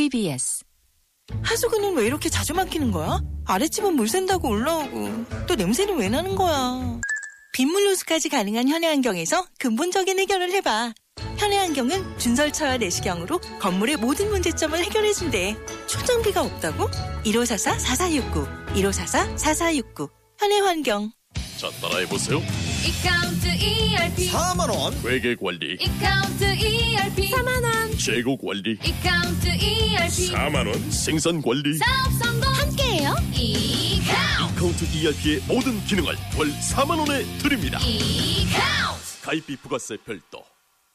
CBS. 하수구는 왜 이렇게 자주 막히는 거야? 아랫집은 물 샌다고 올라오고 또 냄새는 왜 나는 거야? 빗물 호수까지 가능한 현해안경에서 근본적인 해결을 해봐. 현해안경은 준설처와 내시경으로 건물의 모든 문제점을 해결해준대. 초정비가 없다고? 1544-4469 1544-4469 현해환경. 자, 따라해보세요. 이카운트 ERP 4만원. 회계관리. 이카운트 ERP 4만원. 재고관리. 이카운트 ERP 4만원. 생산관리. 사업 성공 함께해요. 이카운트 ERP의 모든 기능을 월 4만원에 드립니다. 이카운트. 가입비 부가세 별도.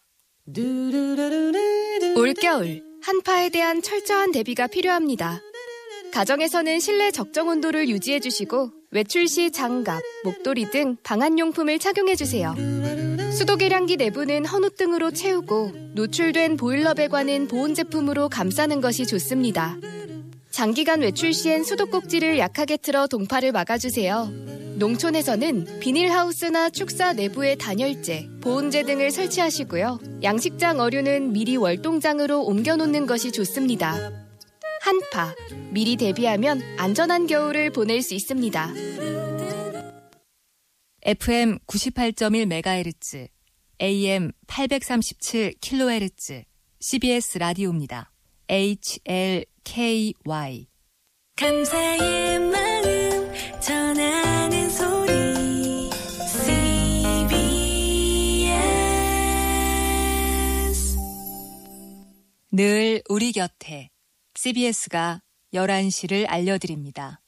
올겨울 한파에 대한 철저한 대비가 필요합니다. 가정에서는 실내 적정 온도를 유지해 주시고 외출 시 장갑, 목도리 등 방한용품을 착용해 주세요. 수도계량기 내부는 헌옷등으로 채우고 노출된 보일러 배관은 보온 제품으로 감싸는 것이 좋습니다. 장기간 외출 시엔 수도꼭지를 약하게 틀어 동파를 막아주세요. 농촌에서는 비닐하우스나 축사 내부에 단열재, 보온재 등을 설치하시고요. 양식장 어류는 미리 월동장으로 옮겨놓는 것이 좋습니다. 한파, 미리 대비하면 안전한 겨울을 보낼 수 있습니다. FM 98.1MHz, AM 837kHz, CBS 라디오입니다. HLKY. 감사의 마음 전하는 소리 CBS. 늘 우리 곁에 CBS가 11시를 알려드립니다.